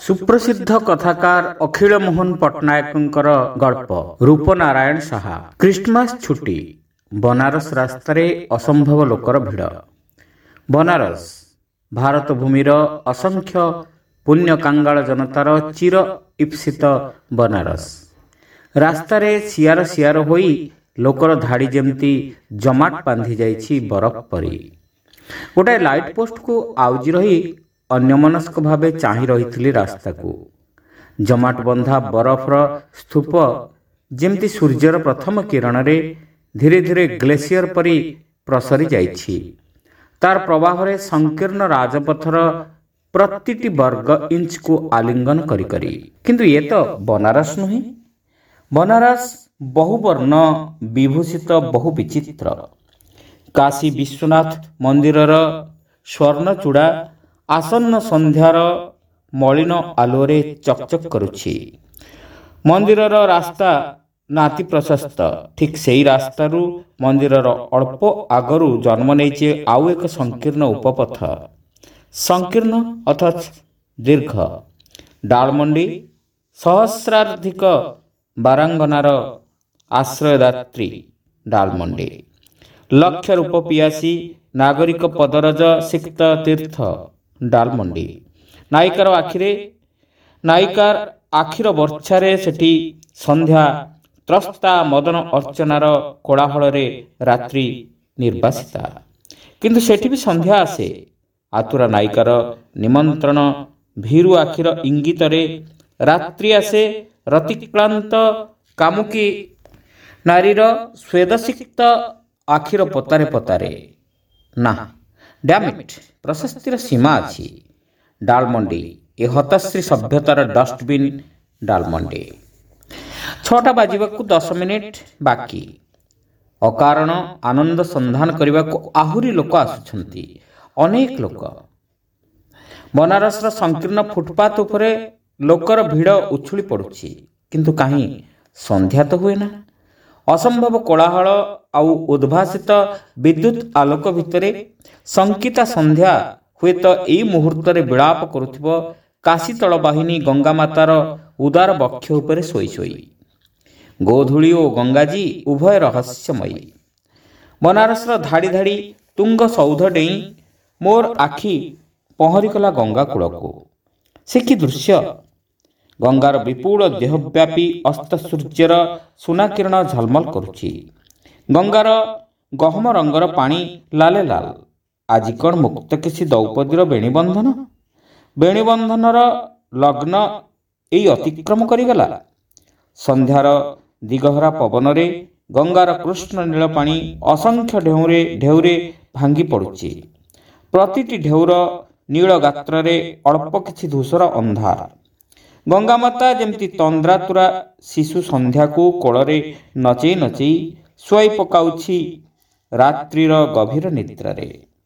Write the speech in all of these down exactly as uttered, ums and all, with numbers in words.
ସୁପ୍ରସିଦ୍ଧ କଥାକାର ଅଖିଳ ମୋହନ ପଟ୍ଟନାୟକଙ୍କର ଗଳ୍ପ ରୂପନାରାୟଣ ସାହା। ଖ୍ରୀଷ୍ଟମାସ ଛୁଟି। ବନାରସ ରାସ୍ତାରେ ଅସମ୍ଭବ ଲୋକର ଭିଡ଼। ବନାରସ ଭାରତ ଭୂମିର ଅସଂଖ୍ୟ ପୁଣ୍ୟ କାଙ୍ଗାଳ ଜନତାର ଚିର ଇପ୍ସିତ ବନାରସ। ରାସ୍ତାରେ ସିଆର ସିଆର ହୋଇ ଲୋକର ଧାଡ଼ି ଯେମିତି ଜମାଟ ବାନ୍ଧି ଯାଇଛି ବରଫ ପରି। ଗୋଟାଏ ଲାଇଟ୍ ପୋଷ୍ଟକୁ ଆଉଜି ରହି ଅନ୍ୟମନସ୍କ ଭାବେ ଚାହିଁ ରହିଥିଲି ରାସ୍ତାକୁ। ଜମାଟ ବନ୍ଧା ବରଫର ସ୍ତୂପ ଯେମିତି ସୂର୍ଯ୍ୟର ପ୍ରଥମ କିରଣରେ ଧୀରେ ଧୀରେ ଗ୍ଲେସିୟର ପରି ପ୍ରସରି ଯାଇଛି। ତାର ପ୍ରବାହରେ ସଂକୀର୍ଣ୍ଣ ରାଜପଥର ପ୍ରତିଟି ବର୍ଗ ଇଞ୍ଚକୁ ଆଲିଙ୍ଗନ କରି କରି। କିନ୍ତୁ ଏ ତ ବନାରସ ନୁହେଁ। ବନାରସ ବହୁ ବର୍ଣ୍ଣ ବିଭୂଷିତ, ବହୁ ବିଚିତ୍ର। କାଶୀ ବିଶ୍ୱନାଥ ମନ୍ଦିରର ସ୍ୱର୍ଣ୍ଣଚୂଡ଼ା ଆସନ୍ନ ସନ୍ଧ୍ୟାର ମଳିନ ଆଲୁଅରେ ଚକଚକ କରୁଛି। ମନ୍ଦିରର ରାସ୍ତା ନାତି ପ୍ରଶସ୍ତ। ଠିକ୍ ସେହି ରାସ୍ତାରୁ ମନ୍ଦିରର ଅଳ୍ପ ଆଗରୁ ଜନ୍ମ ନେଇଛି ଆଉ ଏକ ସଂକୀର୍ଣ୍ଣ ଉପପଥ। ସଂକୀର୍ଣ୍ଣ ଅଥଚ ଦୀର୍ଘ। ଡାଳମଣ୍ଡି ସହସ୍ରାଧିକ ବାରାଙ୍ଗନାର ଆଶ୍ରୟଦାତ୍ରୀ ଡାଳମଣ୍ଡି। ଲକ୍ଷ ରୂପ ପିଆସୀ ନାଗରିକ ପଦରଜ ସିକ୍ତ ତୀର୍ଥ ଡାଲମଣ୍ଡି। ନାୟିକାର ଆଖିରେ ନାୟିକାର ଆଖିର ବର୍ଚ୍ଛାରେ ସେଠି ସନ୍ଧ୍ୟା ତ୍ରସ୍ତା ମଦନ ଅର୍ଚ୍ଚନାର କୋଳାହଳରେ ରାତ୍ରି ନିର୍ବାସିତା। କିନ୍ତୁ ସେଠି ବି ସନ୍ଧ୍ୟା ଆସେ। ଆତୁରା ନାୟିକାର ନିମନ୍ତ୍ରଣ ଭୀରୁ ଆଖିର ଇଙ୍ଗିତରେ। ରାତ୍ରି ଆସେ ରତିକ୍ଳାନ୍ତ କାମୁକୀ ନାରୀର ସ୍ୱେଦସିକ୍ତ ଆଖିର ପତାରେ ପତାରେ। ନା, ଡ୍ୟାମିଟ୍, ପ୍ରଶସ୍ତିର ସୀମା ଅଛି। ଡାଲମଣ୍ଡି, ଏ ହତଶ୍ରୀ ସଭ୍ୟତାର ଡଷ୍ଟବିନ୍ ଡାଲମଣ୍ଡି। ଛଅଟା ବାଜିବାକୁ ଦଶ ମିନିଟ୍ ବାକି। ଅକାରଣ ଆନନ୍ଦ ସନ୍ଧାନ କରିବାକୁ ଆହୁରି ଲୋକ ଆସୁଛନ୍ତି, ଅନେକ ଲୋକ। ବନାରସର ସଂକୀର୍ଣ୍ଣ ଫୁଟପାଥ ଉପରେ ଲୋକର ଭିଡ଼ ଉଛୁଳି ପଡ଼ୁଛି। କିନ୍ତୁ କାହିଁ ସନ୍ଧ୍ୟା ତ ହୁଏ ନା। ଅସମ୍ଭବ କୋଳାହଳ ଆଉ ଉଦ୍ଭାସିତ ବିଦ୍ୟୁତ୍ ଆଲୋକ ଭିତରେ ଶଙ୍କିତା ସନ୍ଧ୍ୟା ହୁଏତ ଏଇ ମୁହୂର୍ତ୍ତରେ ବିଳାପ କରୁଥିବ କାଶୀତଳ ବାହିନୀ ଗଙ୍ଗାମାତାର ଉଦାର ବକ୍ଷ ଉପରେ ଶୋଇ ଶୋଇ। ଗୋଧୂଳି ଓ ଗଙ୍ଗାଜୀ ଉଭୟ ରହସ୍ୟମୟୀ। ବନାରସର ଧାଡ଼ି ଧାଡ଼ି ତୁଙ୍ଗ ସୌଧ ଡେଇଁ ମୋର ଆଖି ପହଁରିଗଲା ଗଙ୍ଗା କୂଳକୁ। ସେ କି ଦୃଶ୍ୟ! ଗଙ୍ଗାର ବିପୁଳ ଦେହବ୍ୟାପୀ ଅସ୍ତ ସୂର୍ଯ୍ୟର ସୁନା କିରଣ ଝଲମଲ କରୁଛି। ଗଙ୍ଗାର ଗହମ ରଙ୍ଗର ପାଣି ଲାଲେ ଲାଲ। ଆଜି କ'ଣ ମୁକ୍ତ କିଛି ଦ୍ରୌପଦୀର ବେଣୀବନ୍ଧନ? ବେଣୀବନ୍ଧନର ଲଗ୍ନ ଏଇ ଅତିକ୍ରମ କରିଗଲା। ସନ୍ଧ୍ୟାର ଦିଗହରା ପବନରେ ଗଙ୍ଗାର କୃଷ୍ଣ ନୀଳ ପାଣି ଅସଂଖ୍ୟ ଢେଉରେ ଢେଉରେ ଭାଙ୍ଗି ପଡ଼ୁଛି। ପ୍ରତିଟି ଢେଉର ନୀଳ ଗାତ୍ରରେ ଅଳ୍ପ କିଛି ଧୂସର ଅନ୍ଧାର। ଗଙ୍ଗାମାତା ଯେମିତି ତନ୍ଦ୍ରାତୁରା ଶିଶୁ ସନ୍ଧ୍ୟାକୁ କୋଳରେ ନଚେଇ ନଚେଇ ଶୁଆଇ ପକାଉଛି ରାତ୍ରିର ଗଭୀର ନିଦ୍ରାରେ।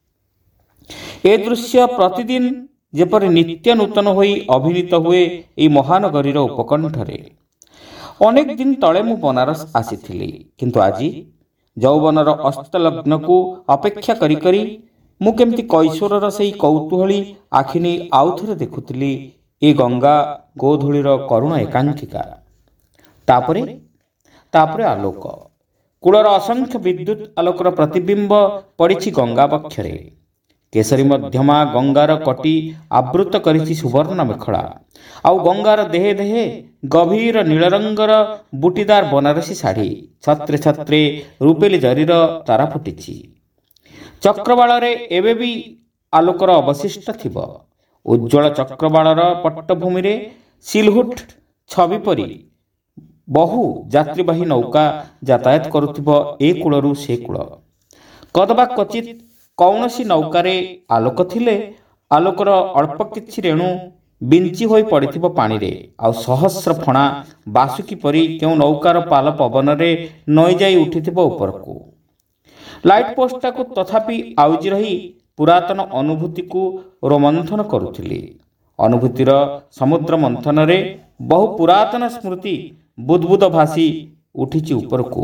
ଏ ଦୃଶ୍ୟ ପ୍ରତିଦିନ ଯେପରି ନିତ୍ୟ ନୂତନ ହୋଇ ଅଭିନୀତ ହୁଏ ଏହି ମହାନଗରୀର ଉପକଣ୍ଠରେ। ଅନେକ ଦିନ ତଳେ ମୁଁ ବନାରସ ଆସିଥିଲି। କିନ୍ତୁ ଆଜି ଯୌବନର ଅସ୍ତଲଗ୍ନକୁ ଅପେକ୍ଷା କରି କରି ମୁଁ କେମିତି କୈଶୋରର ସେହି କୌତୂହଳୀ ଆଖି ନେଇ ଆଉଥରେ ଦେଖୁଥିଲି ଏ ଗଙ୍ଗା ଗୋଧୂଳିର କରୁଣ ଏକାଙ୍କିକା। ତାପରେ ତାପରେ ଆଲୋକ। କୂଳର ଅସଂଖ୍ୟ ବିଦ୍ୟୁତ୍ ଆଲୋକର ପ୍ରତିବିମ୍ବ ପଡ଼ିଛି ଗଙ୍ଗା ବକ୍ଷରେ। କେଶରୀ ମଧ୍ୟମା ଗଙ୍ଗାର କଟି ଆବୃତ କରିଛି ସୁବର୍ଣ୍ଣ ମେଖଳା। ଆଉ ଗଙ୍ଗାର ଦେହେ ଦେହେ ଗଭୀର ନୀଳରଙ୍ଗର ବୁଟିଦାର ବନାରସୀ ଶାଢ଼ୀ। ଛତ୍ରେ ଛତ୍ରେ ରୂପେଲି ଜରିର ତାରା ଫୁଟିଛି। ଚକ୍ରବାଳରେ ଏବେ ବି ଆଲୋକର ଅବଶିଷ୍ଟ ଥିବ। ଉଜ୍ଜ୍ୱଳ ଚକ୍ରବାଳର ପଟ୍ଟଭୂମିରେ ସିଲହୁଟ ଛବି ପରି ବହୁ ଯାତ୍ରୀବାହୀ ନୌକା ଯାତାୟାତ କରୁଥିବ ଏ କୂଳରୁ ସେ କୂଳ। କଦବା କ୍ୱଚିତ୍ କୌଣସି ନୌକାରେ ଆଲୋକ ଥିଲେ ଆଲୋକର ଅଳ୍ପ କିଛି ରେଣୁ ବିଞ୍ଚି ହୋଇ ପଡ଼ିଥିବ ପାଣିରେ। ଆଉ ସହସ୍ର ଫଣା ବାସୁକି ପରି କେଉଁ ନୌକାର ପାଲ ପବନରେ ନଇଯାଇ ଉଠିଥିବ ଉପରକୁ। ଲାଇଟ୍ ପୋଷ୍ଟଟାକୁ ତଥାପି ଆଉଜି ରହି ପୁରାତନ ଅନୁଭୂତିକୁ ରୋମନ୍ଥନ କରୁଥିଲି। ଅନୁଭୂତିର ସମୁଦ୍ର ମନ୍ଥନରେ ବହୁ ପୁରାତନ ସ୍ମୃତି ବୁଦ୍ବୁଦ ଭାସି ଉଠିଛି ଉପରକୁ।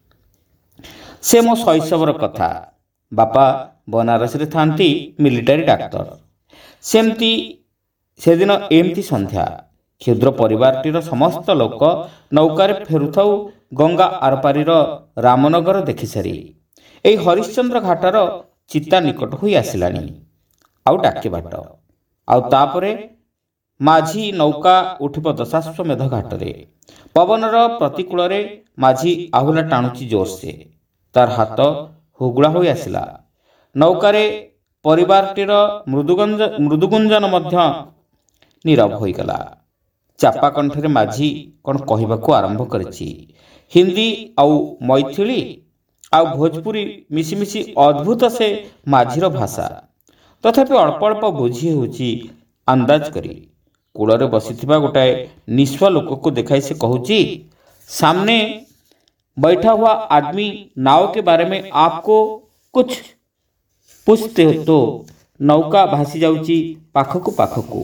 ସେ ମୋ ଶୈଶବର କଥା। ବାପା ବନାରସରେ ଥାନ୍ତି ମିଲିଟାରୀ ଡାକ୍ତର। ସେମିତି ସେଦିନ ଏମିତି ସନ୍ଧ୍ୟା। କ୍ଷୁଦ୍ର ପରିବାରଟିର ସମସ୍ତ ଲୋକ ନୌକାରେ ଫେରୁଥାଉ ଗଙ୍ଗା ଆରପାରିର ରାମନଗର ଦେଖିସାରି ଏହି ହରିଶ୍ଚନ୍ଦ୍ର ଘାଟର ଚିତା ନିକଟ ହୋଇ ଆସିଲାଣି। ଆଉ ଡାକେ ବାଟ। ଆଉ ତାପରେ ମାଝି ନୌକା ଉଠିବ ଦଶାଶ୍ୱମେଧ ଘାଟରେ। ପବନର ପ୍ରତିକୂଳରେ ମାଝି ଆହୁଲା ଟାଣୁଛି ଜୋରସେ। ତାର ହାତ ହୁଗୁଳା ହୋଇ ଆସିଲା। ନୌକାରେ ପରିବାରଟିର ମୃଦୁଗଞ୍ଜ ମୃଦୁଗୁଞ୍ଜନ ମଧ୍ୟ ନୀରବ ହୋଇଗଲା। ଚାପା କଣ୍ଠରେ ମାଝି କ'ଣ କହିବାକୁ ଆରମ୍ଭ କରିଛି। ହିନ୍ଦୀ ଆଉ ମୈଥିଳି ଆଉ ଭୋଜପୁରୀ ମିଶିମିଶି ଅଦ୍ଭୁତ ସେ ମାଝିର ଭାଷା। ତଥାପି ଅଳ୍ପ ଅଳ୍ପ ବୁଝି ହେଉଛି ଅନ୍ଦାଜ କରି। କୂଳରେ ବସିଥିବା ଗୋଟାଏ ନିସ୍ୱ ଲୋକକୁ ଦେଖାଇ ସେ କହୁଛି, ସାମନେ बैठा हुआ आदमी नाव के बारे में आपको कुछ पूछते हो तो नौका भासी जाउची पाखकु पाखकु।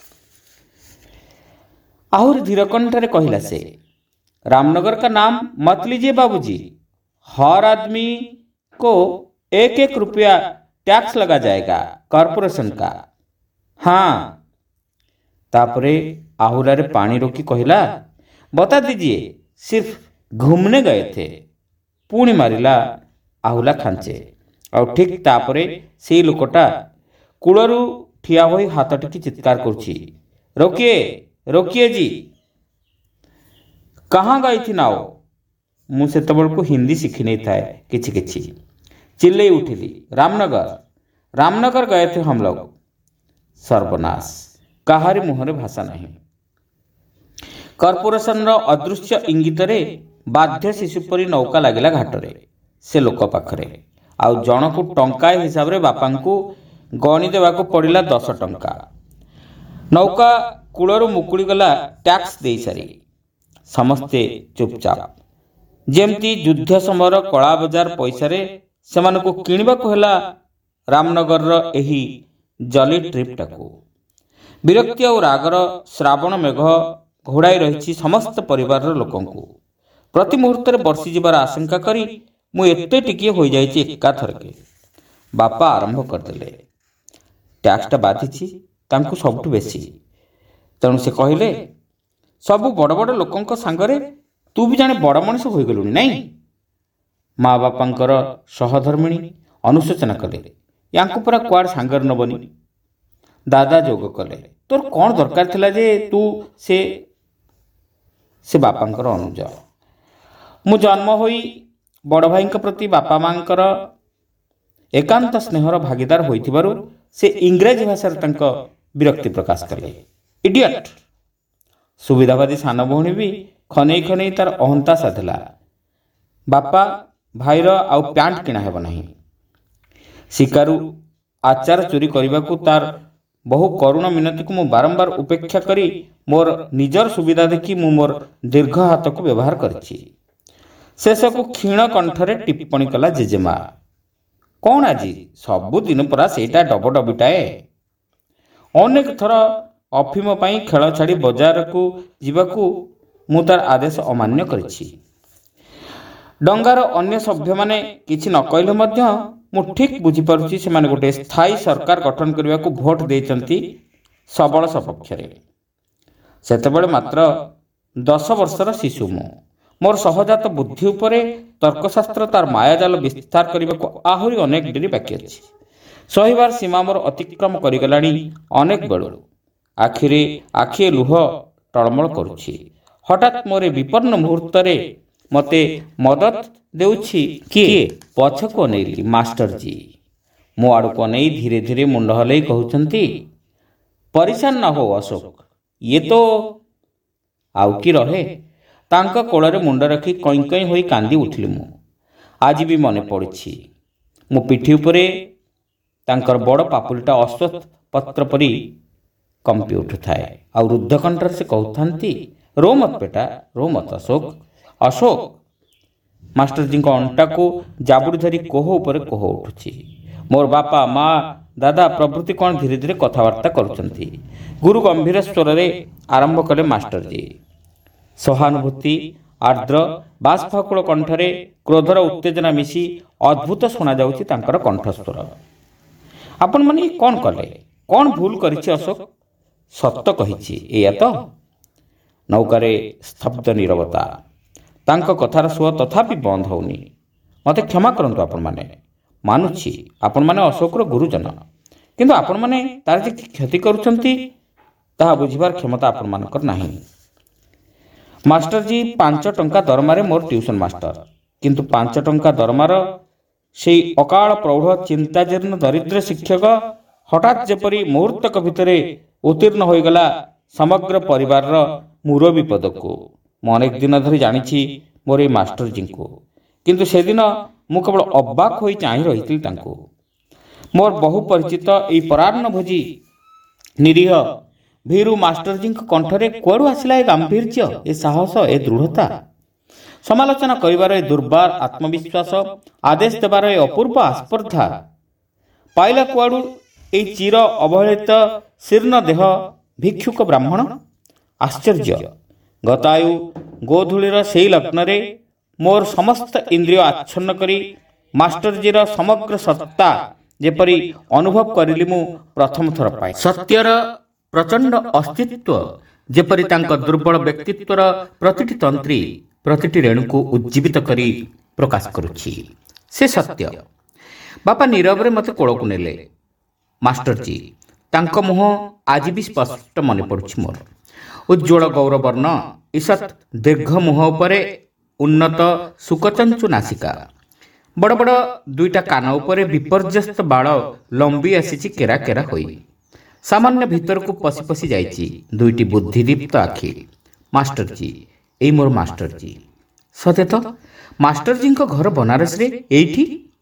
आहुर धीर कंठरे कहिला से, रामनगर का नाम मत लीजिए बाबूजी, हर आदमी को एक एक रुपया टैक्स लगा जाएगा कॉर्पोरेशन का। हाँ। तापरे आहुरारे पानी रोकी कहिला, बता दीजिए सिर्फ घूमने गए थे। पुणी मारिला आहुला खांचे। और ठीक तापरे से लोकटा कूलरू ठिया होई हाथ टिकी चित्कार करुछि, रोकिए रोकिए जी, कहाँ गई थी नाव? मु सेतबेलकु हिंदी शिखी नहीं थाए किछि किछि। चिल्लई उठिली, रामनगर रामनगर गए थे हम लोग। सर्वनाश, काहारी मुहरे भाषा नहीं। कॉर्पोरेशन रो अदृश्य इंगितरे बाध्य शिशु परी नौका लागिला घाटरे से लोक पाखरे। आउ जनकु टंकाए हिसाब रे बापांकु गणी देवाकु पड़िला दस टंका। नौका कूलरू मुकुड़ी गला टैक्स दे सारी। समस्ते चुपचाप, जेमती युद्ध समयर कला बजार पैसा रे सेमानकु किनिबाकु हेला रामनगर रो एही जली ट्रिप टाकु। विरक्ति और रागर श्रावण मेघ घोड़ाई रही समस्त परिवार लोकंकु। प्रति मुहूर्त बर्षि जीवार आशंका करी मु एते टिकिए हो जाइछि एकाथरके। बापा आरंभ करदेले, टैक्सटा बाधिछि तांकु सबठु बेसी। तेणु से कहले, सबु बड़ बड़ लोकंक सांगरे तू भी जाने बड़ मनीष हो गलुनी नहीं? माँ बापांकर सहधर्मिणी अनुशोचना कले, यांकु पुरा कुआड़ सांगर नबनी। दादा जोग कले, तोर कौन दरकार थिला जे तू से से बापांकर अनुज? मु जन्म होई बड़ भाई प्रति बापा मांकर एकांत स्नेहर भागीदार होइथिबारु से इंग्रेजी भाषा विरक्ति प्रकाश कले। इडियट। सुविधावादी सान भौणी भी खनई खनई तार अहंता साधिला। बापा भाईर आउ पैंट किणा हेब नहीं। शिकारु आचार चोरी करने तार बहु करुण मिनती को मु बारंबार उपेक्षा करी मोर निजर सुविधा देखी मु मोर दीर्घ हाथ को व्यवहार करिछि। शेष को क्षीण कंठरे टिप्पणी कला जेजेमा, कौन आज सबु दिन परा सेटा डबडबिटाए? अनेक थर अफिम पाई खेल छाड़ी बजार को जीवाकू मु तार आदेश अमान्य करिछि। डंगार अन्य सभ्य माने किछि न कहले मध्य मु ठीक बुझी पारुछि से माने गोटे स्थायी सरकार गठन करने को भोट देइचंती सबल सपक्ष रे। सेतेबेले मात्र दस वर्षर शिशु मु। मोर सहजात बुद्धि उपरे तर्कशास्त्र तार मायाजाल विस्तार करने को आहुरी अनेक डेरी बाकी अछि। सहीबार सीमा मोर अतिक्रम करिगलाणी अनेक बेलू। आखिरे आखिए लुह टलमल करुछि। हठात मोरे विपन्न मुहूर्त रे मते मदत देउछि किए? पछको अनेइली मास्टर जी। मो आड़ को अनेई धीरे धीरे मुंड हलई कहउछंती, परेशान न हो अशोक, ये तो आउ की रहे। तांका कोଳରେ मुंड रखी कई कई होई कांदी उठिली मु। आज भी मने पड़ुछि मो पिठी उपरे तांकर बड़ पापुलिटा अश्वत्थ पत्र परी कंपी उठुथाए। आ रुद्ध कंठर से कहउथांती, रो मत बेटा, रो मत अशोक। अशोक मास्टर जी को अंटा को जाबुड़ी धरी कोह उपरे कोह उठुछि। मोर बापा माँ दादा प्रभृति कौन धीरे धीरे कथबार्ता करुछंती। गुरु गंभीर स्वर रे आरंभ कले मास्टर जी। सहानुभूति आर्द्र बाष्पाकुल कंठरे क्रोधर उत्तेजना मिशी अद्भुत शुणा जाउछि तांकर कंठस्वर। आपण माने कौन कले? कौन भूल करिछि अशोक? ସତ କହିଛି ଏଇଆ ତ? ନୌକାରେ ସ୍ତବ୍ଧ ନୀରବତା। ତାଙ୍କ କଥାର ସୁଅ ତଥାପି ବନ୍ଦ ହେଉନି। ମୋତେ କ୍ଷମା କରନ୍ତୁ ଆପଣମାନେ। ମାନୁଛି ଆପଣମାନେ ଅଶୋକର ଗୁରୁଜନ, କିନ୍ତୁ ଆପଣମାନେ ତାର ଯେ କ୍ଷତି କରୁଛନ୍ତି ତାହା ବୁଝିବାର କ୍ଷମତା ଆପଣମାନଙ୍କର ନାହିଁ। ମାଷ୍ଟରଜୀ, ପାଞ୍ଚ ଟଙ୍କା ଦରମାରେ ମୋର ଟ୍ୟୁସନ୍ ମାଷ୍ଟର, କିନ୍ତୁ ପାଞ୍ଚ ଟଙ୍କା ଦରମାର ସେଇ ଅକାଳ ପ୍ରୌଢ଼ ଚିନ୍ତାଜୀର୍ଣ୍ଣ ଦରିଦ୍ର ଶିକ୍ଷକ ହଠାତ୍ ଯେପରି ମୁହୂର୍ତ୍ତକ ଭିତରେ ଉତ୍ତୀର୍ଣ୍ଣ ହୋଇଗଲା ସମଗ୍ର ପରିବାରର ମୁରବୀ ପଦକୁ। ମୁଁ ଅନେକ ଦିନ ଧରି ଜାଣିଛି ମୋର ଏଇ ମାଷ୍ଟରଜୀଙ୍କୁ, କିନ୍ତୁ ସେଦିନ ମୁଁ କେବଳ ଅବାକ୍ ହୋଇ ଚାହିଁ ରହିଥିଲି ତାଙ୍କୁ। ମୋର ବହୁ ପରିଚିତ ଏଇ ପରାହ୍ନ ଭୋଜି ନିରୀହ ଭୀରୁ ମାଷ୍ଟରଜୀଙ୍କ କଣ୍ଠରେ କୁଆଡ଼ୁ ଆସିଲା ଏ ଗାମ୍ଭୀର୍ଯ୍ୟ, ଏ ସାହସ, ଏ ଦୃଢ଼ତା? ସମାଲୋଚନା କରିବାର ଏ ଦୁର୍ବାର ଆତ୍ମବିଶ୍ୱାସ, ଆଦେଶ ଦେବାର ଏ ଅପୂର୍ବ ଆସ୍ପର୍ଦ୍ଧା ପାଇଲା କୁଆଡ଼ୁ ଏଇ ଚିର ଅବହେଳିତ ଶୀର୍ଣ୍ଣ ଦେହ ଭିକ୍ଷୁକ ବ୍ରାହ୍ମଣ? ଆଶ୍ଚର୍ଯ୍ୟ! ଗତାୟୁ ଗୋଧୂଳିର ସେଇ ଲଗ୍ନରେ ମୋର ସମସ୍ତ ଇନ୍ଦ୍ରିୟ ଆଚ୍ଛନ୍ନ କରି ମାଷ୍ଟରଜୀର ସମଗ୍ର ସତ୍ତା ଯେପରି ଅନୁଭବ କରିଲି ମୁଁ ପ୍ରଥମ ଥର ପାଇଁ। ସତ୍ୟର ପ୍ରଚଣ୍ଡ ଅସ୍ତିତ୍ୱ ଯେପରି ତାଙ୍କ ଦୁର୍ବଳ ବ୍ୟକ୍ତିତ୍ୱର ପ୍ରତିଟି ତନ୍ତ୍ରୀ, ପ୍ରତିଟି ରେଣୁକୁ ଉଜ୍ଜୀବିତ କରି ପ୍ରକାଶ କରୁଛି। ସେ ସତ୍ୟ। ବାପା ନୀରବରେ ମୋତେ କୋଳକୁ ନେଲେ। ମାଷ୍ଟରଜୀ, ତାଙ୍କ ମୁହଁ ଆଜି ବି ସ୍ପଷ୍ଟ ମନେ ପଡ଼ୁଛି ମୋର। ଉଜ୍ଜ୍ୱଳ ଗୌରବର୍ଣ୍ଣ ଈଷତ୍ ଦୀର୍ଘ ମୁହଁ ଉପରେ ଉନ୍ନତ ସୁକଚଞ୍ଚୁ ନାସିକା, ବଡ଼ ବଡ଼ ଦୁଇଟା କାନ ଉପରେ ବିପର୍ଯ୍ୟସ୍ତ ବାଳ ଲମ୍ବି ଆସିଛି କେରା କେରା ହୋଇ। ସାମାନ୍ୟ ଭିତରକୁ ପଶି ପଶି ଯାଇଛି ଦୁଇଟି ବୁଦ୍ଧିଦୀପ୍ତ ଆଖି। ମାଷ୍ଟରଜୀ, ଏଇ ମୋର ମାଷ୍ଟରଜୀ। ସତେ ତ, ମାଷ୍ଟରଜୀଙ୍କ ଘର ବନାରସରେ, ଏଇଠି।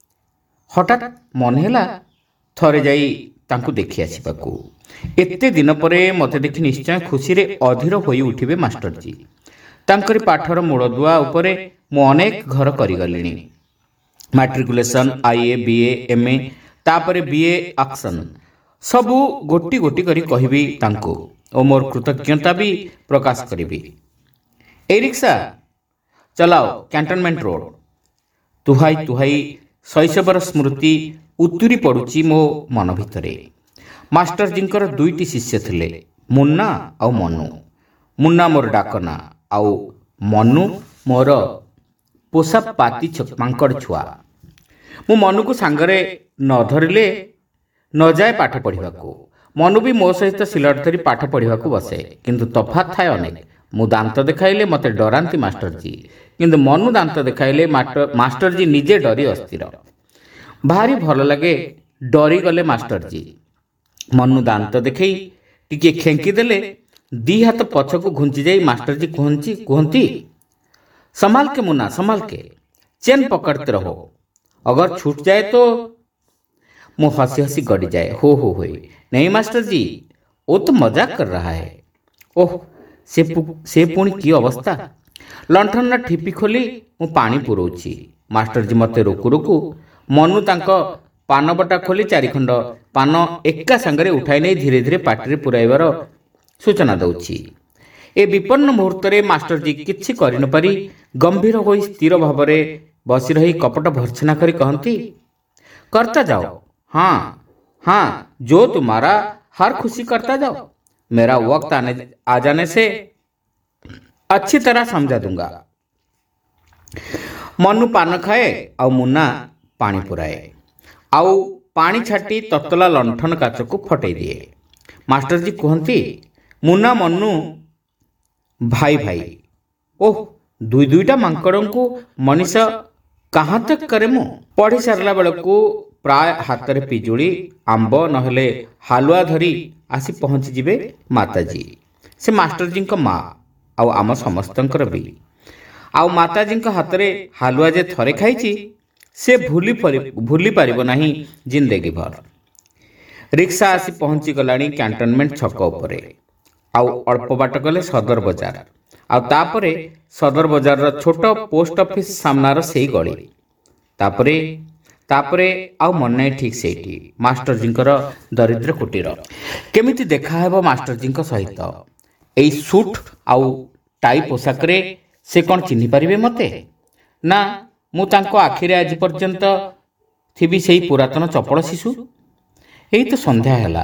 ହଠାତ୍ ମନେ ହେଲା ଥରେ ଯାଇ ତାଙ୍କୁ ଦେଖି ଆସିବାକୁ। ଏତେ ଦିନ ପରେ ମୋତେ ଦେଖି ନିଶ୍ଚୟ ଖୁସିରେ ଅଧୀର ହୋଇ ଉଠିବେ ମାଷ୍ଟରଜୀ। ତାଙ୍କରି ପାଠର ମୂଳଦୁଆ ଉପରେ ମୁଁ ଅନେକ ଘର କରିଗଲିଣି। Matriculation, I A, B A, M A, ତାପରେ ବି ଏ ଆକ୍ସନ୍, ସବୁ ଗୋଟି ଗୋଟି କରି କହିବି ତାଙ୍କୁ ଓ ମୋର କୃତଜ୍ଞତା ବି ପ୍ରକାଶ କରିବି। ଏଇ ରିକ୍ସା ଚଲାଅ କ୍ୟାଣ୍ଟନମେଣ୍ଟ ରୋଡ଼। ତୁହାଇ ତୁହାଇ ଶୈଶବର ସ୍ମୃତି ଉତୁରି ପଡ଼ୁଛି ମୋ ମନ ଭିତରେ। ମାଷ୍ଟରଜୀଙ୍କର ଦୁଇଟି ଶିଷ୍ୟ ଥିଲେ, ମୁନ୍ନା ଆଉ ମନୁ। ମୁନ୍ନା ମୋର ଡାକନା, ଆଉ ମନୁ ମୋର ପୋଷା ପାତି ମାଙ୍କଡ଼ ଛୁଆ। ମୁଁ ମନୁକୁ ସାଙ୍ଗରେ ନ ଧରିଲେ ନ ଯାଏ ପାଠ ପଢ଼ିବାକୁ। ମନୁ ବି ମୋ ସହିତ ସିଲଟ ଧରି ପାଠ ପଢ଼ିବାକୁ ବସେ, କିନ୍ତୁ ତଫାତ୍ ଥାଏ ଅନେକ। ମୁଁ ଦାନ୍ତ ଦେଖାଇଲେ ମୋତେ ଡରାନ୍ତି ମାଷ୍ଟରଜୀ, କିନ୍ତୁ ମନୁ ଦାନ୍ତ ଦେଖାଇଲେ ମାଷ୍ଟରଜୀ ନିଜେ ଡରି ଅସ୍ଥିର। ଭାରି ଭଲ ଲାଗେ ଡରିଗଲେ ମାଷ୍ଟରଜୀ। ମନୁ ଦାନ୍ତ ଦେଖେଇ ଟିକିଏ ଖେଙ୍କି ଦେଲେ ଦି ହାତ ପଛକୁ ଘୁଞ୍ଚି ଯାଇ ମାଷ୍ଟରଜୀ କୁହନ୍ତି କୁହନ୍ତି संभाल के मुन्ना, संभाल के, चेन पकड़ते रहो, अगर छूट जाए तो। मुँह हंसी हंसी गड़ी जाए, हो हो हो नहीं मास्टर जी, वो तो मजाक कर रहा है। ओह, से से पुणी की अवस्था। लंठन ठिपी खोली मु पानी पुरौची। मास्टरजी मते रोकु रोकु मनु तांक पान बटा खोली चारिखंड पान एका सांगरे उठाई नहीं धीरे धीरे पाटिरे पुराइबार सूचना दौची। ए विपन्न मुहूर्त रे मास्टरजी किछि करि न पारी गंभीर होई स्थिर भावरे बसी रही कपट भर्सना करी कहंती, करता जाओ, हाँ हाँ, जो तुम्हारा हर खुशी करता जाओ। मेरा वक्त आने आ जाने से अच्छी तरह समझा दूंगा। मनु पान खाए आउ मुन्ना पानी पुराए, आउ पानी छाटी ततला लंठन काच को फटई दिए। मास्टरजी कहती, मुन्ना मनु भाई भाई। ओह, दुई दुईटा मांकड़ को मनीष कहाँ तक करे मु। पढ़ी सारला बेलू प्राय हाथ में पिजुड़ी आंब नहले हालुआ धरी आसी पहुँची जिबे माताजी। से मास्टरजी माँ आउ आम समस्तंकर भी। आउ माताजी हाथ में हालुआ जे थरे खाई से भूली भूली पारिबो नाही जिंदगी भर। रिक्शा आसी पहुँची गलानी कैंटनमेंट छक उपरे। आउ अल्प बाट गले सदर बजार, आउ तापरे सदर बजार रो छोट पोस्ट ऑफिस सामनार सेई गली। तापरे तापरे आउ मन नहीं ठीक सेठी मास्टरजींकर दरिद्र कुटीर। केमिति देखा हेबो मास्टरजींक सहित एई सूट आउ टाई पोशाक रे से कोन चिन्हि परिबे मते? ना, मु तांको आखिरे आज पर्यंत थिबी सेई पुरातन चपल शिशु। एई तो संध्या हैला,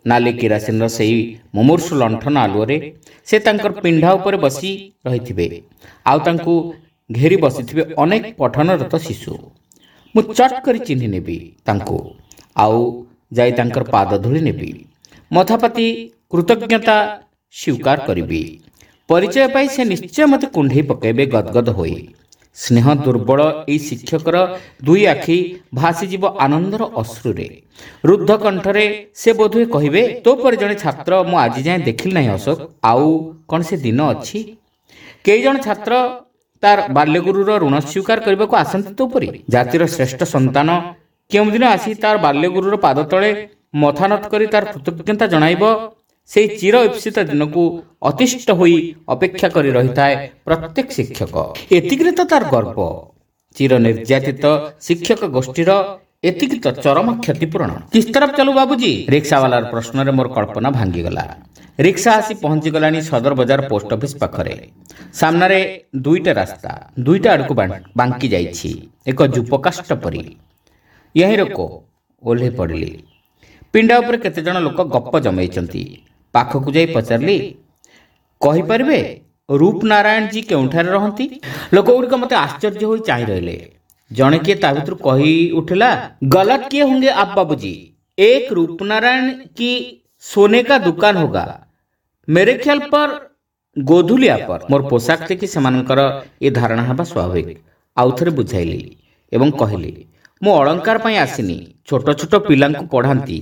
ନାଲି କିରାସିନର ସେହି ମୁମୂର୍ଷୁ ଲଣ୍ଠନ ଆଲୁଅରେ ସେ ତାଙ୍କର ପିଣ୍ଡା ଉପରେ ବସି ରହିଥିବେ, ଆଉ ତାଙ୍କୁ ଘେରି ବସିଥିବେ ଅନେକ ପଠନରତ ଶିଶୁ। ମୁଁ ଚଟ୍ କରି ଚିହ୍ନି ନେବି ତାଙ୍କୁ, ଆଉ ଯାଇ ତାଙ୍କର ପାଦ ଧୂଳି ନେବି, ମଥାପାତି କୃତଜ୍ଞତା ସ୍ୱୀକାର କରିବି। ପରିଚୟ ପାଇ ସେ ନିଶ୍ଚୟ ମୋତେ କୁଣ୍ଢେଇ ପକାଇବେ ଗଦଗଦ ହୋଇ। ସ୍ନେହ ଦୁର୍ବଳ ଏହି ଶିକ୍ଷକର ଦୁଇ ଆଖି ଭାସିଯିବ ଆନନ୍ଦର ଅଶ୍ରୁରେ। ରୁଦ୍ଧ କଣ୍ଠରେ ସେ ବୋଧହୁଏ କହିବେ, ତୋ ପରି ଜଣେ ଛାତ୍ର ମୁଁ ଆଜି ଯାଏଁ ଦେଖିଲି ନାହିଁ ଅଶୋକ। ଆଉ କ'ଣ ସେ ଦିନ ଅଛି? କେଇ ଜଣ ଛାତ୍ର ତାର ବାଲ୍ୟଗୁରୁର ଋଣ ସ୍ୱୀକାର କରିବାକୁ ଆସନ୍ତି ତୋ ପରି? ଜାତିର ଶ୍ରେଷ୍ଠ ସନ୍ତାନ କେଉଁଦିନ ଆସି ତାର ବାଲ୍ୟଗୁରୁର ପାଦ ତଳେ ମଥାନତ କରି ତାର କୃତଜ୍ଞତା ଜଣାଇବ, ସେହି ଚିର ଇପ୍ସିତ ଦିନକୁ ଅତିଷ୍ଠ ହୋଇ ଅପେକ୍ଷା କରି ରହିଥାଏ ପ୍ରତ୍ୟେକ ଶିକ୍ଷକ। ଏତିକିରେ ତ ତାର ଗର୍ବ। ଚିର ନିର୍ଯାତିତ ଶିକ୍ଷକ ଗୋଷ୍ଠୀର ଏତିକି ତ ଚରମ କ୍ଷତିପୂରଣ। କିସ୍ ତରଫ ଚାଲୁ ବାବୁଜୀ? ରିକ୍ସାବାଲାର ପ୍ରଶ୍ନରେ ମୋର କଳ୍ପନା ଭାଙ୍ଗିଗଲା। ରିକ୍ସା ଆସି ପହଞ୍ଚିଗଲାଣି ସଦର ବଜାର ପୋଷ୍ଟ ଅଫିସ ପାଖରେ। ସାମ୍ନାରେ ଦୁଇଟା ରାସ୍ତା, ଦୁଇଟା ଆଡ଼କୁ ବାଙ୍କି ଯାଇଛି ଏକ ଯୁପକାଷ୍ଟ ପରି। यहीं रोको, ओह्लै पड़िली। पिंडा उपरे केतेजण लोक गप जमैचंती। पाखकु जाई पचारली, कहिपारिबे रूपनारायण जी केउठारे रहंती? लोक गुड़िक मते आश्चर्य होई चाहि रहिले। जणे किए ता भितरु कहि उठिला, गलत किए होंगे आप बाबूजी, एक रूपनारायण की सोने का दुकान होगा, मेरे ख्याल पर गोधुलिया पर। मोर पोशाक देखि सेमानकर ए धारणा हेबा स्वाभाविक। आउ थरे बुझाइली एवं कहिली, मु अलंकार पाई आसिनी, छोट छोट पिलांकु पढ़ांती,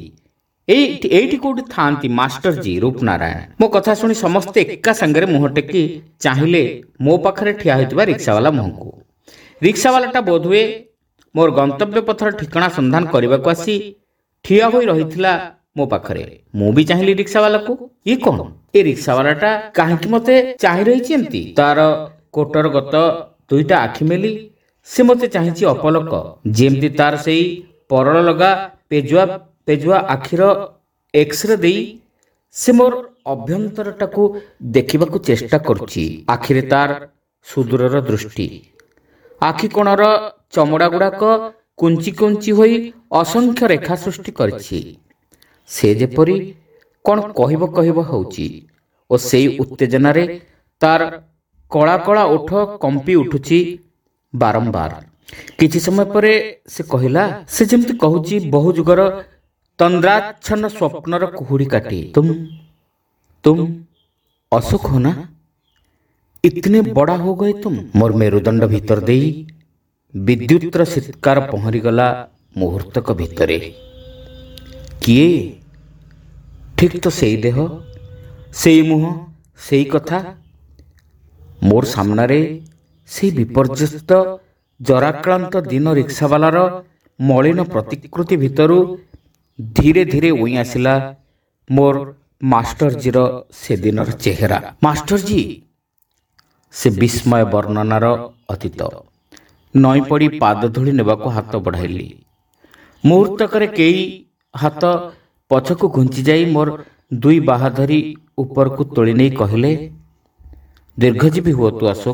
एइठी कोठी थांती मास्टर जी रूपनारायण। मो कथा सुनी समस्ते एका संगरे मुह टेकी चाहिले मो पाखरे ठिया होइतिबा रिक्सावाला मुहंकु। रिक्सावालाटा बोधुए मोर गंतव्य पथर ठिकाना संधान करबाकु आसी ठिया होई रहिथिला मो पाखरे। मु भी चाहिली रिक्सावाला को, ये कौन? ए रिक्सावालाटा काहेकि मते चाहि रहिछि एंती? तार कोटर गत दुईटा आखि मेली से मते चाहिछि अपलक, जेमती तार सेई परळ लगा पेजुआ पेजुआ आखिर एक्सरे देई से मोर अभ्यंतरटाकू देखिबाकू चेष्टा करुछि। आखिरे तार सुदूरर दृष्टि, आखि कोणर चमड़ा गुड़ाक कुंची कुंची होई असंख्य रेखा सृष्टि करिछि। से जेपरी कौन कहिब कहिब होउछि ओ सेई उत्तेजनारे तार कला कला ओठ कंपी उठुछि बारंबार। किछि समय परे से कहिला, से जेमति कहूछि बहु जुगर तंद्राच्छन्न स्वप्नर कुहुड़ी काटी, तुम तुम अशोक हो ना? इतने बड़ा हो गए तुम। मोर मेरुदंड भीतर देई विद्युतर शीतकार पहरी गला मुहूर्तक भितरे। किए? ठीक तो सेई देह, सेई मुह, सेई कथा। मोर सामनारे सेई विपर्यस्त जराक्रांत दिन रिक्सावालार मलिन प्रतिकृति भितरु धीरे धीरे उई आसिला मोर मास्टरजीर से दिनर चेहरा। मास्टरजी से विस्मय वर्णनार अतीत। नई पड़ी पाद धूली नेबाकू हाथ बढ़ाइली। मुहूर्तकरे केई हाथ पछकू घुंची जाई मोर दुई बाहा धरी उपरकू तोली नहीं कहले, दीर्घजीवी हुआ तु अशोक।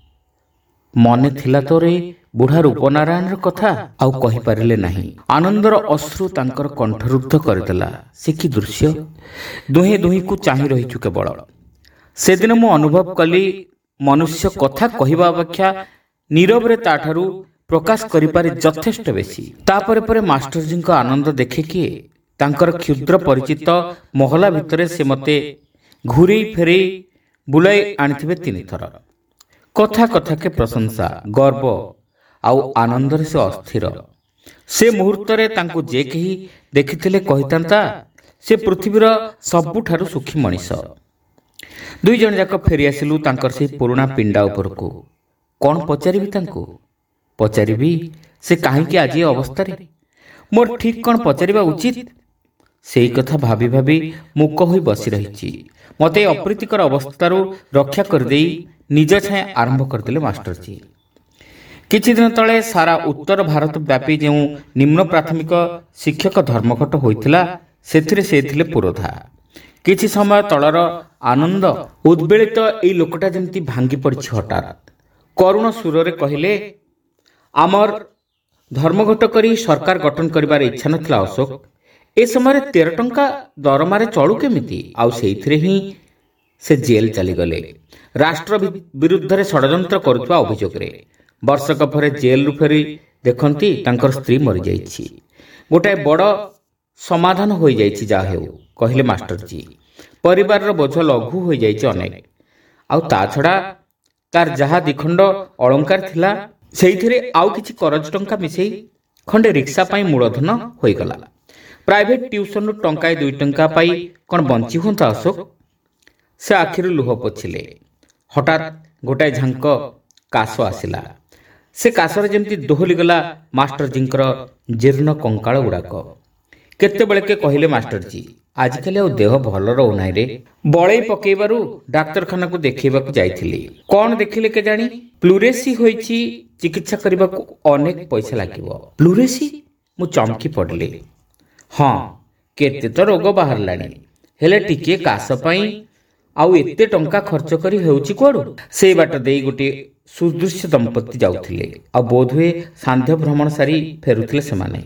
मने थिला तोरे बुढ़ा रूपनारायण कथा? आउ कहि पारिले नहीं। आनंदर अश्रु तांकर कंठरुद्ध करदेला। से कि दृश्य! दुहे दुही को चाहि रहिछु केवल। से दिन मु अनुभव कली मनुष्य कथा कहिबा अपेक्षा नीरवरे ताठारु प्रकाश करिपारे यथेष्ट बेसी। तापरे परे मास्टरजींक आनंद देखे किए? तांकर क्षुद्र परिचित महला भितरे से मते घुरेई फेरेई बुलाई आनिथिबे तीन थर। कथा कथा के प्रशंसा, गर्व आउ आनंदर से अस्थिर। से मुहूर्तरे तांको जे केही देखिथिले कहितांता से पृथ्वीर सबुठारु सुखी मनीष। दुई जण जाक फेरी आसिलु तांकर से पुराना पिंडा उपरकू। कौन पचारिबी तांको? पचारिबी से काहेकि आज अवस्था रे? मोर ठीक कौन पचारिबा उचित? सेई कथा भाभी भाभी मुक होई बसी रहिछि। मते अप्रीतिकर अवस्थारु रक्षा कर देई निज छाए आरंभ करदेले मास्टरजी। किछि दिन तले सारा उत्तर भारत व्यापी जो निम्न प्राथमिक शिक्षक धर्मघट होइथिला सेथिरे से थिले पुरोधा। किछि समय तलर आनंद उद्वेलित एई लोकटा जेमति भांगी पड़छि हठात। करुण सुररे कहिले, आमर धर्मघट करी सरकार गठन करिबार इच्छा नथिला अशोक। ଏ ସମୟରେ ତେର ଟଙ୍କା ଦରମାରେ ଚଳୁ କେମିତି? ଆଉ ସେଇଥିରେ ହିଁ ସେ ଜେଲ୍ ଚାଲିଗଲେ ରାଷ୍ଟ୍ର ବିରୁଦ୍ଧରେ ଷଡ଼ଯନ୍ତ୍ର କରୁଥିବା ଅଭିଯୋଗରେ। ବର୍ଷକ ପରେ ଜେଲରୁ ଫେରି ଦେଖନ୍ତି ତାଙ୍କର ସ୍ତ୍ରୀ ମରିଯାଇଛି। ଗୋଟାଏ ବଡ଼ ସମାଧାନ ହୋଇଯାଇଛି। ଯାହା ହେଉ, କହିଲେ ମାଷ୍ଟରଜୀ, ପରିବାରର ବୋଝ ଲଘୁ ହୋଇଯାଇଛି ଅନେକ। ଆଉ ତା ଛଡ଼ା ତାର ଯାହା ଦ୍ୱିଖଣ୍ଡ ଅଳଙ୍କାର ଥିଲା ସେଇଥିରେ ଆଉ କିଛି କରଜ ଟଙ୍କା ମିଶାଇ ଖଣ୍ଡେ ରିକ୍ସା ପାଇଁ ମୂଳଧନ ହୋଇଗଲା। ପ୍ରାଇଭେଟ୍ ଟ୍ୟୁସନରୁ ଟଙ୍କାଏ ଦୁଇ ଟଙ୍କା ପାଇ କ'ଣ ବଞ୍ଚି ହୁଅନ୍ତା ଅଶୋକ? ସେ ଆଖିରୁ ଲୁହ ପୋଛିଲେ। ହଠାତ୍ ଗୋଟାଏ ଝାଙ୍କ କାଶ ଆସିଲା। ସେ କାଶରେ ଯେମିତି ଦୋହଲିଗଲା ମାଷ୍ଟରଜୀଙ୍କର ଜୀର୍ଣ୍ଣ କଙ୍କାଳ ଗୁଡ଼ାକ। କେତେବେଳକେ କହିଲେ, ମାଷ୍ଟରଜୀ, ଆଜିକାଲି ଆଉ ଦେହ ଭଲ ରହୁନାହିଁ ରେ। ବଳେଇ ପକେଇବାରୁ ଡାକ୍ତରଖାନାକୁ ଦେଖେଇବାକୁ ଯାଇଥିଲି। କ'ଣ ଦେଖିଲେ କେଜାଣି? ପ୍ଲୁରେସି ହୋଇଛି। ଚିକିତ୍ସା କରିବାକୁ ଅନେକ ପଇସା ଲାଗିବ। ପ୍ଲୁରେସି? ମୁଁ ଚମକି ପଡ଼ିଲି। ହଁ, କେତେ ତ ରୋଗ ବାହାରିଲାଣି, ହେଲେ ଟିକିଏ କାଶ ପାଇଁ ଆଉ ଏତେ ଟଙ୍କା ଖର୍ଚ୍ଚ କରି ହେଉଛି କୁଆଡ଼ୁ? ସେଇ ବାଟ ଦେଇ ଗୋଟିଏ ସୁଦୃଶ୍ୟ ଦମ୍ପତି ଯାଉଥିଲେ। ଆଉ ବୋଧହୁଏ ସାନ୍ଧ୍ୟ ଭ୍ରମଣ ସାରି ଫେରୁଥିଲେ ସେମାନେ।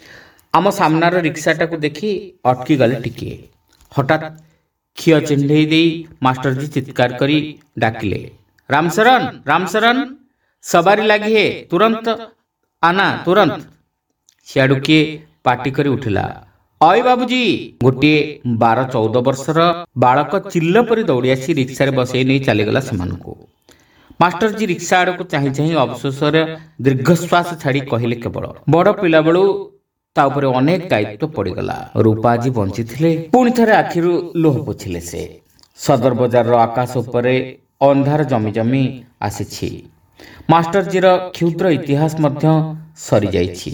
ଆମ ସାମ୍ନାର ରିକ୍ସାଟାକୁ ଦେଖି ଅଟକିଗଲେ ଟିକିଏ। ହଠାତ୍ ଖିଅ ଚିହ୍ନେଇ ଦେଇ ମାଷ୍ଟରଜୀ ଚିତ୍କାର କରି ଡାକିଲେ, ରାମଶରଣ, ରାମଶରଣ, ସବାରି ଲାଗି ହେ, ତୁରନ୍ତ ଆନା, ତୁରନ୍ତ। ସିଆଡ଼ୁ କିଏ ପାଟି କରି ଉଠିଲା, ଅଇ ବାବୁଜୀ। ଗୋଟିଏ ବାର ଚଉଦ ବର୍ଷର ବାଳକ ଚିଲ୍ଲ ପରି ଦୌଡ଼ି ଆସି ରିକ୍ସାରେ ବସେଇ ନେଇ ଚାଲିଗଲା ସେମାନଙ୍କୁ। ମାଷ୍ଟରଜୀ ରିକ୍ସା ଆଡ଼କୁ ଚାହିଁ ଚାହିଁ ଅବଶୋଷରେ ଦୀର୍ଘଶ୍ୱାସ ଛାଡ଼ି କହିଲେ, କେବଳ ବଡ଼ ପିଲାବେଳୁ ତା ଉପରେ ଅନେକ ଦାୟିତ୍ୱ ପଡ଼ିଗଲା। ରୂପା ଆଜି ବଞ୍ଚିଥିଲେ। ପୁଣି ଥରେ ଆଖିରୁ ଲୁହ ପୋଛିଲେ ସେ। ସଦର ବଜାରର ଆକାଶ ଉପରେ ଅନ୍ଧାର ଜମି ଜମି ଆସିଛି। ମାଷ୍ଟରଜୀର କ୍ଷୁଦ୍ର ଇତିହାସ ମଧ୍ୟ ସରିଯାଇଛି।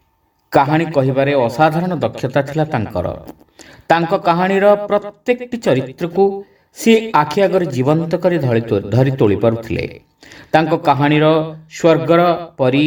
କାହାଣୀ କହିବାରେ ଅସାଧାରଣ ଦକ୍ଷତା ଥିଲା ତାଙ୍କର। ତାଙ୍କ କାହାଣୀର ପ୍ରତ୍ୟେକଟି ଚରିତ୍ରକୁ ସେ ଆଖି ଆଗରେ ଜୀବନ୍ତ କରି ଧରି ତୋଳି ପାରୁଥିଲେ। ତାଙ୍କ କାହାଣୀର ସ୍ୱର୍ଗର ପରି,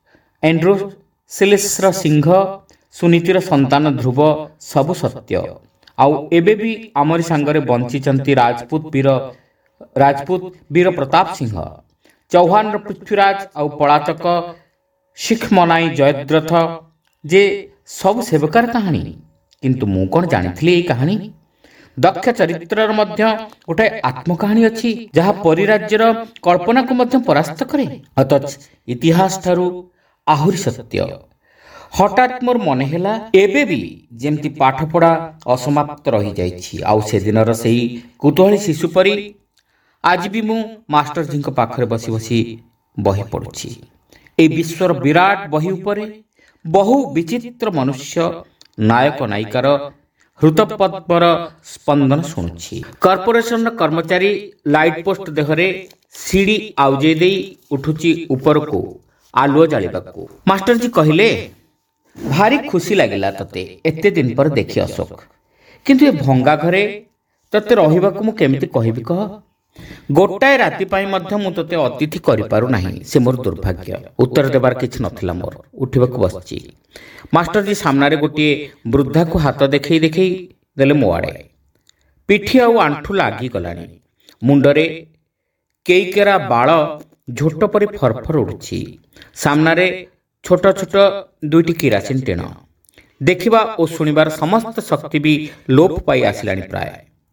ଏଣ୍ଡ୍ରୋସିଲସ୍ର ସିଂହ, ସୁନୀତିର ସନ୍ତାନ ଧ୍ରୁବ ସବୁ ସତ୍ୟ। ଆଉ ଏବେ ବି ଆମରି ସାଙ୍ଗରେ ବଞ୍ଚିଛନ୍ତି ରାଜପୁତ ବୀର ରାଜପୁତ ବୀର ପ୍ରତାପ ସିଂହ, ଚୌହାନର ପୃଥ୍ୱୀରାଜ ଆଉ ପଳାତକ ଶିଖ ମନାଇ ଜୟଦ୍ରଥ, ଯେ ସବୁ ସେବକାର କାହାଣୀ। କିନ୍ତୁ ମୁଁ କ'ଣ ଜାଣିଥିଲି ଏଇ କାହାଣୀ? ଦକ୍ଷ ଚରିତ୍ରର ମଧ୍ୟ ଗୋଟାଏ ଆତ୍ମକାହାଣୀ ଅଛି, ଯାହା ପରିରାଜ୍ୟର କଳ୍ପନାକୁ ମଧ୍ୟ ପରାସ୍ତ କରେ, ଅଥଚ ଇତିହାସ ଠାରୁ ଆହୁରି ସତ୍ୟ। ହଠାତ୍ ମୋର ମନେ ହେଲା, ଏବେ ବି ଯେମିତି ପାଠପଢ଼ା ଅସମାପ୍ତ ରହିଯାଇଛି। ଆଉ ସେଦିନର ସେଇ କୁତୂହଳୀ ଶିଶୁ ପରି ଆଜି ବି ମୁଁ ମାଷ୍ଟରଜୀଙ୍କ ପାଖରେ ବସି ବସି ବହି ପଢ଼ୁଛି। ଏହି ବିଶ୍ୱର ବିରାଟ ବହି ଉପରେ ବହୁ ବିଚିତ୍ର ମନୁଷ୍ୟ ନାୟକ ନାୟିକାର ହୃତପଦ୍ମର ସ୍ପନ୍ଦନ ଶୁଣୁଛି। କର୍ପୋରେସନର କର୍ମଚାରୀ ଲାଇଟ୍ ପୋଷ୍ଟ ଦେହରେ ସିଡ଼ି ଆଉଜେଇ ଦେଇ ଉଠୁଛି ଉପରକୁ ଆଲୁଅ ଜାଳିବାକୁ। ମାଷ୍ଟରଜୀ କହିଲେ, ଭାରି ଖୁସି ଲାଗିଲା ତତେ ଏତେ ଦିନ ପରେ ଦେଖି ଅଶୋକ। କିନ୍ତୁ ଏ ଭଙ୍ଗା ଘରେ ତତେ ରହିବାକୁ ମୁଁ କେମିତି କହିବି କହ? ଗୋଟାଏ ରାତି ପାଇଁ ମଧ୍ୟ ମୁଁ ତତେ ଅତିଥି କରିପାରୁ ନାହିଁ। ସେ ମୋର ଦୁର୍ଭାଗ୍ୟ। ଉତ୍ତର ଦେବାର କିଛି ନଥିଲା ମୋର। ଉଠିବାକୁ ବସିଛି। ମାଷ୍ଟରଜୀ ସାମ୍ନାରେ ଗୋଟିଏ ବୃଦ୍ଧାକୁ ହାତ ଦେଖେଇ ଦେଖେଇ ଦେଲେ ମୋ ଆଡ଼େ। ପିଠି ଆଉ ଆଣ୍ଠୁ ଲାଗିଗଲାଣି। ମୁଣ୍ଡରେ କେଇକେରା ବାଳ ଝୋଟ ପରି ଫରଫର ଉଡ଼ୁଛି। ସାମ୍ନାରେ ଛୋଟ ଛୋଟ ଦୁଇଟି କିରାସିନ ଟିଣ। ଦେଖିବା ଓ ଶୁଣିବାର ସମସ୍ତ ଶକ୍ତି ବି ଲୋପ ପାଇ ଆସିଲାଣି ପ୍ରାୟ।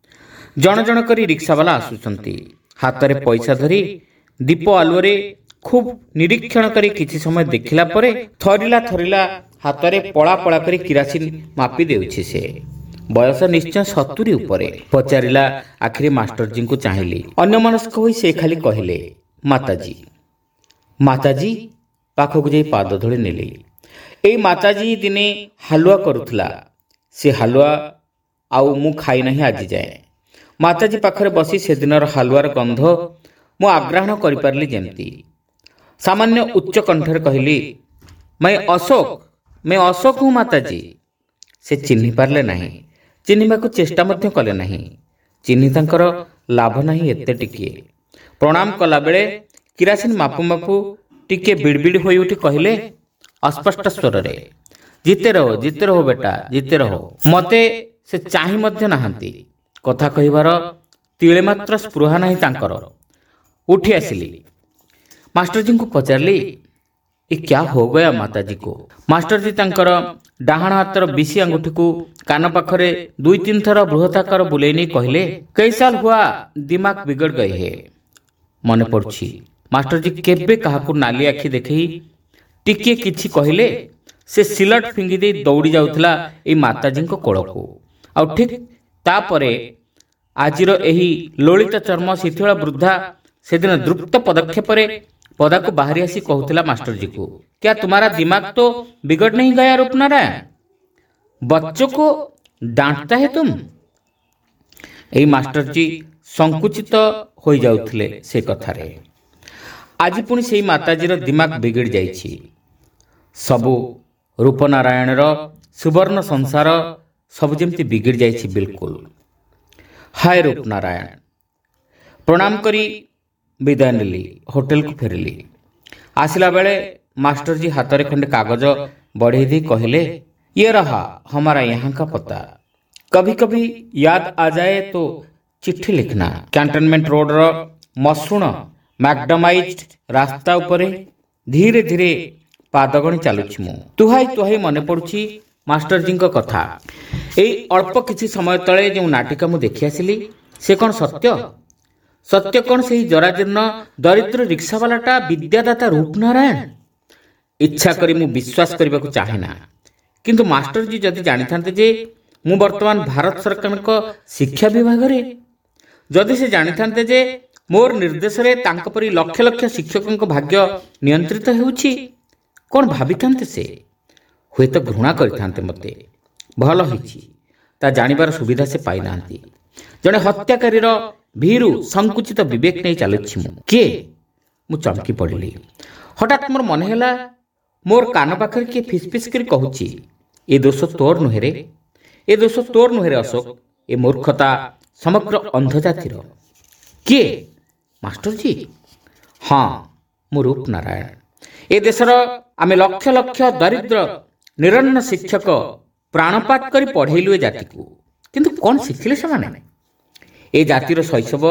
ଜଣ ଜଣ କରି ରିକ୍ସାବାଲା ଆସୁଛନ୍ତି ହାତରେ ପଇସା ଧରି। ଦୀପ ଆଲୁଅରେ ଖୁବ୍ ନିରୀକ୍ଷଣ କରି କିଛି ସମୟ ଦେଖିଲା ପରେ ଥରିଲା ଥରିଲା ହାତରେ ପଳା ପଳା କରି କିରାସିନ ମାପି ଦେଉଛି ସେ। ବୟସ ନିଶ୍ଚୟ ସତୁରି ଉପରେ। ପଚାରିଲା ଆଖିରେ ମାଷ୍ଟରଜୀଙ୍କୁ ଚାହିଁଲି। ଅନ୍ୟମନସ୍କ ହୋଇ ସେ ଖାଲି କହିଲେ, ମାତାଜୀ। ମାତାଜୀ ପାଖକୁ ଯାଇ ପାଦ ଧଳି ନେଲି। ଏଇ ମାତାଜୀ ଦିନେ ହାଲୁଆ କରୁଥିଲା। ସେ ହାଲୁଆ ଆଉ ମୁଁ ଖାଇନାହିଁ ଆଜି ଯାଏଁ। ମାତାଜୀ ପାଖରେ ବସି ସେଦିନର ହାଲୁଆର ଗନ୍ଧ ମୁଁ ଆଗ୍ରାହ୍ୟ କରିପାରିଲି ଯେମିତି। ସାମାନ୍ୟ ଉଚ୍ଚ କଣ୍ଠରେ କହିଲି, ମେ ଅଶୋକ, ମେ ଅଶୋକ ହୁଁ ମାତାଜୀ। ସେ ଚିହ୍ନି ପାରିଲେ ନାହିଁ, ଚିହ୍ନିବାକୁ ଚେଷ୍ଟା ମଧ୍ୟ କଲେ ନାହିଁ। ଚିହ୍ନି ତାଙ୍କର ଲାଭ ନାହିଁ ଏତେ ଟିକିଏ। ପ୍ରଣାମ କଲାବେଳେ କିରାସିନ ମାପୁ ମାପୁ ଟିକିଏ ବିଡ଼ବିଡ଼ ହୋଇ ଉଠି କହିଲେ ଅସ୍ପଷ୍ଟ ସ୍ୱରରେ, ଜିତେ ରହ, ଜିତେ ରହ ବେଟା, ଜିତେ ରହ। ମୋତେ ସେ ଚାହିଁ ମଧ୍ୟ ନାହାନ୍ତି। କଥା କହିବାର ତିଳେ ମାତ୍ର ସ୍ପୃହା ନାହିଁ ତାଙ୍କର। ଉଠି ଆସିଲି। ମାଷ୍ଟରଜୀଙ୍କୁ ପଚାରିଲି, ये क्या हो गया माताजी को। मास्टर जी तांकर डाहाण हाथर बिशी अंगूठी को कान पाखरे दुई तीन थर बृहताकर बुलेई नहीं कहले, कई साल हुआ दिमाग बिगड़ गए है। मन पड़ुछि मास्टर जी केबे काहाकू नाली आखि देखई टिके किछि कहले से सिलट फिंगी दे दौड़ी जाउथला ए माताजी को कोलको। आ ठीक तापरे आजिर एही ललित चर्म शिथिल वृद्धा सेदिन द्रुत पदक्षेप पदा को बाहरी आसी कहूला मास्टर जी को, क्या तुम्हारा दिमाग तो बिगड़ नहीं गया रूपनारायण? बच्चों को डांटता है तुम। यही मास्टर जी संकुचित हो जाउथिले से कथारे। आज पुणी से माताजीर दिमाग बिगड़ जाइछि। सबु रूपनारायण सुवर्ण संसार सब जमती बिगड़ जाइछि बिल्कुल। हाय रूपनारायण। प्रणाम करी विदाय नेली होटेल को फेरली। आसिला बेले मास्टर जी हाथ में खंडे कागज बढ़े दी कहले, ये रहा हमारा यहाँ का पता, कभी कभी याद आ जाए तो चिट्ठी लिखना। कैंटनमेंट रोड रो मसुण मैकडमाइज्ड रास्ता उपरे धीरे धीरे पादगणी चलुछि मु। तुहाई तुहाई मन पड़ुछि मास्टर जी कथा। एई अल्प किछि समय तले जो नाटिका मु देखि आसिली से कौन सत्य? सत्य कौन से जराजीर्ण दरिद्र रिक्सावालाटा विद्यादाता रूपनारायण? इच्छा करी मु विश्वास करने को चाहे ना, किंतु मास्टर जी जदि जानी थांते जे मु वर्तमान भारत सरकार को शिक्षा विभाग रे, जदि से जानी थांते जे मोर निर्देश रे तांक परी लक्ष लक्ष शिक्षकों को भाग्य नियंत्रित हेउछि, कौन भाभी थांते से? हुए तो घृणा करि थांते मते। भल होइछि ता जानिबार सुविधा से पाई नांती। जने हत्याकारीर भीरु संकुचित विवेक नहीं चलुछि मु के मु चमकी पड़िली। हठात मोर मन हैला मोर कान पाखरे के फिसफिस करी कहूछि, ए दोष तोर नुहे रे, ए दोष तोर नुहे रे अशोक, ए मूर्खता समग्र अंध जातिर। के मास्टर जी? हाँ मु रूपनारायण। ए देशर आमे लक्ष लक्ष दरिद्र निरन्न शिक्षक प्राणपात करी पढ़ेलु ए जाति को, किंतु कौन शिखिले सेमाने? ए जातिर शैशव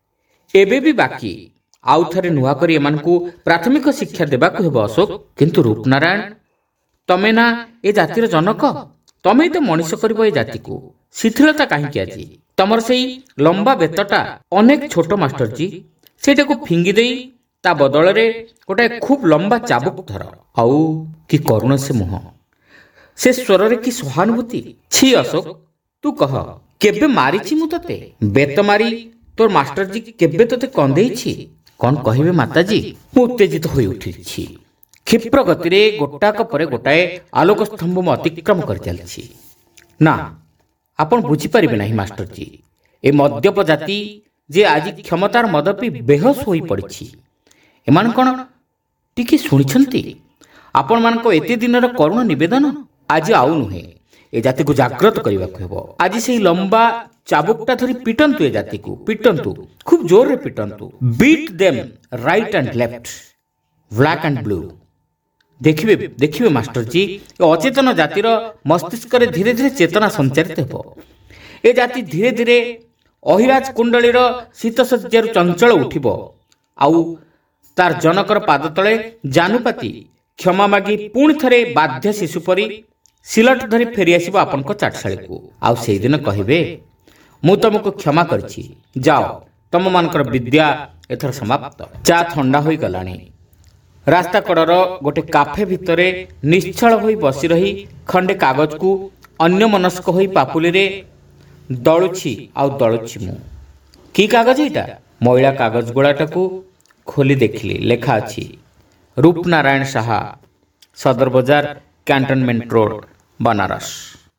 एबे भी बाकी। आउ थरे नुआ करी एमानकू प्राथमिक शिक्षा देबाकू हेबो अशोक। किंतु रूपनारायण तमे ना ए जातिर जनक, तमे तो मनीष करबो ए जाति को। शिथिलता काहीकि आजी? तमर सेई लंबा बेतटा अनेक छोट मास्टर जी सेटा को फिंगी देई ता बदल रे गोटे खूब लंबा चाबुक धर। आउ कि करुण से मुह, से स्वर रे कि सहानुभूति। छी अशोक तू कह, केबे मारिछि मु तते? बेत मारी तोर मास्टर जी केबे तते कंदेइछि? कौन कहिबे माताजी? मु उत्तेजित होई उठिछि। क्षिप्र गति रे गोटाक परे गोटाए आलोक स्तंभ म अतिक्रम कर चलछि। ना आपण बुझी परिबे नाही मास्टर जी, ए मद्यप जाति जे आज क्षमतार मद पी बेहोश होई पड़िछि, एमान कोन टिके सुनिछंती? आपण मान को एते दिनर करुण निवेदन आज आउ नुहे। ए जाति को जागृत करने को। आज से लंबा चाबुकटा धरी पिटंतु, ए जाति को पिटंतु, खूब जोर रे पिटंतु। Beat them right and left, black and blue. देखिबे देखिबे मास्टर जी, अचेतन जातिर मस्तिष्क रे धीरे धीरे चेतना संचारित हेबो। ए जाति धीरे धीरे अहिराज कुंडलीर शीत सज्जार चंचल उठिबो। आउ तार जनकर पाद तले जानुपाती क्षमा मागी पुणी थरे बाध्य शिशु परी सिलट धरी फेरी आसब आपण को चाटशाली को। आउ से दिन कहिबे, मु तुमको क्षमा करछि, जाओ तुम मानकर विद्या एथर समाप्त। चा ठंडा होई गलानी। रास्ता कड़र गोटे काफे भितरे निश्चल होई बसी रही खंडे कागज को अन्य मनस्क होई पापुली रे दलुछि आउ दलुछि मु। की कागज एटा? मैला कागज गोड़ाटा को खोली देखली, लेखा अछि रूपनारायण साहा, सदर बाजार, कैंटनमेंट रोड, बनारस।